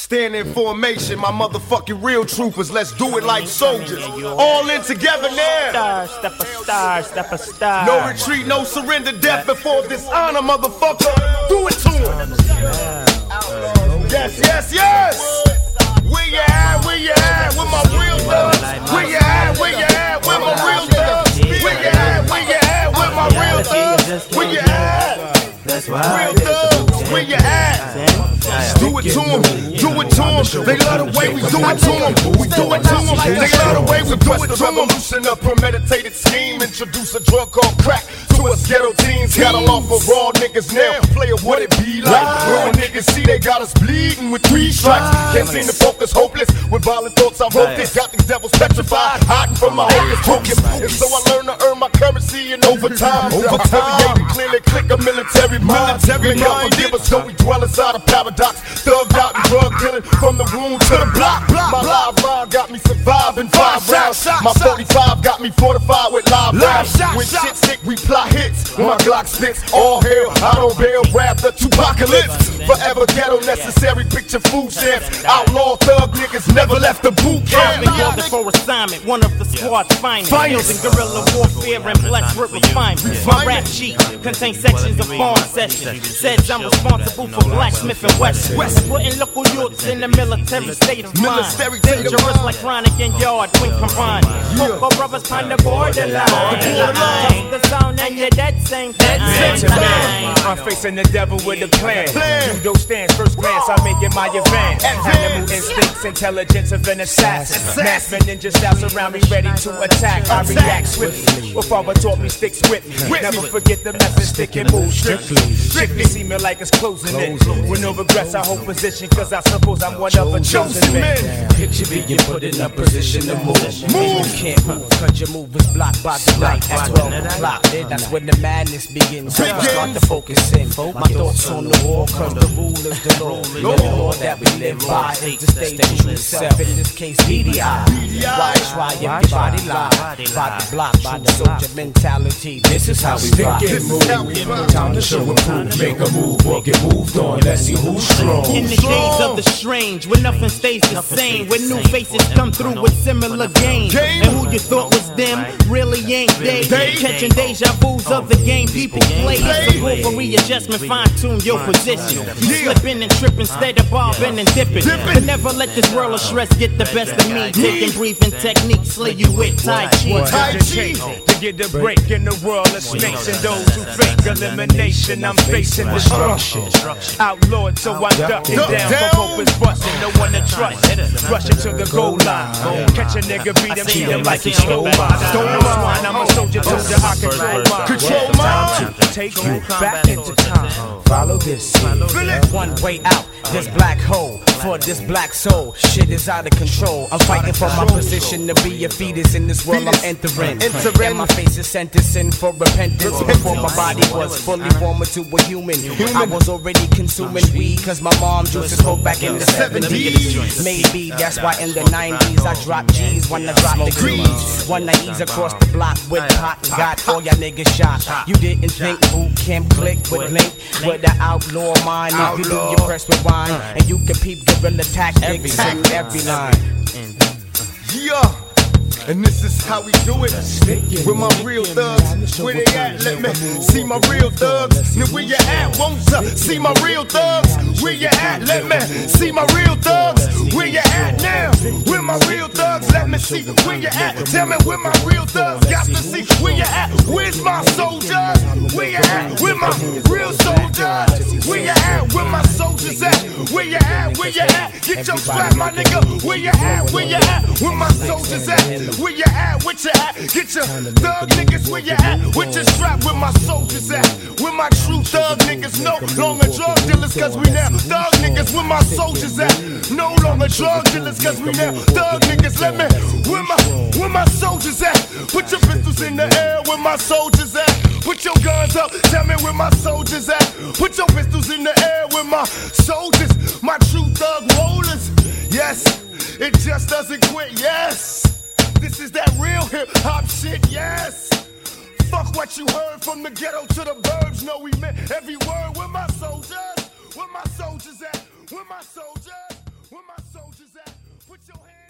Stand in formation, my motherfucking real troopers. Let's do it like soldiers. All in together now. Step a star. No retreat, no surrender, death before dishonor, motherfucker. Do it to him. Yes, yes, yes. Where you at? Where you at? With my real thugs. Where you at? Where you at? With my real thugs. Where you at? Where you at? With my real thugs. Where you at? Real thugs. Where you at? Do it to them, do it to them. They love the way we do it to them. We do it to them. They love the way we do it to them. Revolution, a premeditated scheme. Introduce a drug called crack to us ghetto teens. Got a law for raw niggas now. Play it what it be like. Real niggas see they got us bleeding with 3 strikes. Can't seem to focus, hopeless. With violent thoughts I wrote this. Got these devils petrified, hiding from my hocus pocus. And so I learned to earn my currency in overtime. Clearly click a military mind. May God forgive us, so we dwell inside a paradox. Thugged out and drug dealing from the room to the block. My live line got me surviving 5 rounds. My 45 got me fortified with live rounds. When shit sick, we plot hits. When my Glock spits, all hell, I don't bail, rap the Tupacalypse. Forever ghetto necessary, picture food stamps. Outlaw thug niggas never left the boot camp. I've been ordered for assignment, one of the squad's finest. Using guerrilla warfare and blessed with refinement. My rap sheet contains sections of farm sessions. Says I'm responsible for blacksmith and West. Putting local youths in the military state of mind. Dangerous like Chronic and Yard when combined. Focal brothers find the borderline. The zone and you're dead same time. I'm facing the devil with a plan. Judo stands, first glance, I make it my advance. Animal instincts, intelligence of an assassin. Massman ninja style surround me, ready to attack. I react swiftly. What father taught me sticks with me. Never forget the method, stick and move strictly. Strictly see me like it's closing in. With no regrets, I hold position, cause I suppose I'm one of a chosen men. Picture being put in a position to move. You can't move, cause your move is blocked by the light at 12 o'clock. That's when the madness begins. So I start to focus in. My thoughts on the wall, cause the rule is the law. The law that we live by is to stay true to self. In this case, BDI. Why try if your body lie? By the block, by the soldier mentality. This is how we rock. Time to show and prove. Make a move or get moved on. Let's see who's strong. In the days of the strange, when nothing stays the same, when new faces come through with similar games, and who you thought was them really ain't they. Catching deja vu's of the game people play. It's a rule for readjustment, fine tune your position. You slipping and tripping instead of bobbing and dipping. But never let this world of stress get the best of me. Taking breathing techniques, slay you with Tai Chi. To get a break in the world of snakes and those who fake elimination, I'm facing destruction. Outlawed, so I'm ducking down. For hope is busting, no one to trust. Rushing to the goal line. Catch a nigga, beat him like he stole mine. I'm a soldier, told you I control mine. Take you back into time. Follow this. One way out, this black hole. For this black soul, shit is out of control. I'm fighting for my position to be a fetus in this world I'm entering. And my face is sentencing for repentance. Before my body was fully formed into a human, I was already consuming weed, cause my mom juices spoke back in the 70s. Maybe that's why in the 90s I dropped G's when I dropped the grease. Wanna ease across the block with pot, got all y'all niggas shot. You didn't think boot camp click would link with the outlaw mind. If you do, you press rewind, and you can peep guerrilla tactics in every line. Yeah. And this is how we do it. With my real thugs, where they at? Let me see my real thugs. Now where you at? Won't you see my real thugs? Where you at? Let me see my real thugs. Where you at now? Where my real thugs? Let me see where you at. Tell me where my real thugs. Got to see where you at. Where's my soldiers? Where you at? Where my real soldiers? Where you at? Where my soldiers at? Where you at? Where you at? Get your strap, my nigga. Where you at? Where you at? Where my soldiers at? Where you at? Where you at? Get your thug niggas. Where you at? With your strap. Where my soldiers at? Where my true thug niggas? No longer drug dealers, cause we now thug niggas. Where my soldiers at? No longer drug dealers, cause we now thug niggas. Let me. Where my soldiers at? Put your pistols in the air. Where my soldiers at? Put your guns up. Tell me where my soldiers at? Put your pistols in the air. Where my soldiers? My true thug rollers. Yes, it just doesn't quit. Yes. This is that real hip-hop shit, yes. Fuck what you heard from the ghetto to the burbs. No, we meant every word. Where my soldiers? Where my soldiers at? Where my soldiers? Where my soldiers at? Put your hands